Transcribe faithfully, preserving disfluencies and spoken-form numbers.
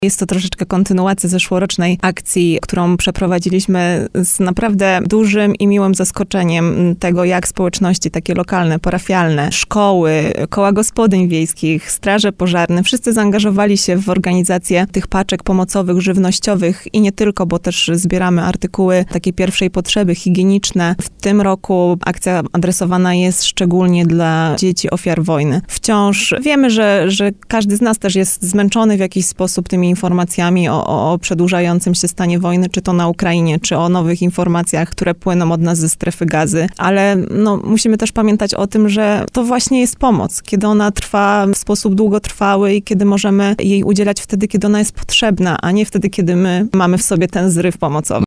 Jest to troszeczkę kontynuacja zeszłorocznej akcji, którą przeprowadziliśmy z naprawdę dużym i miłym zaskoczeniem tego, jak społeczności takie lokalne, parafialne, szkoły, koła gospodyń wiejskich, straże pożarne, wszyscy zaangażowali się w organizację tych paczek pomocowych, żywnościowych i nie tylko, bo też zbieramy artykuły takiej pierwszej potrzeby, higieniczne. W tym roku akcja adresowana jest szczególnie dla dzieci ofiar wojny. Wciąż wiemy, że, że każdy z nas też jest zmęczony w jakiś sposób tymi informacjami o, o przedłużającym się stanie wojny, czy to na Ukrainie, czy o nowych informacjach, które płyną od nas ze strefy Gazy. Ale no, musimy też pamiętać o tym, że to właśnie jest pomoc, kiedy ona trwa w sposób długotrwały i kiedy możemy jej udzielać wtedy, kiedy ona jest potrzebna, a nie wtedy, kiedy my mamy w sobie ten zryw pomocowy.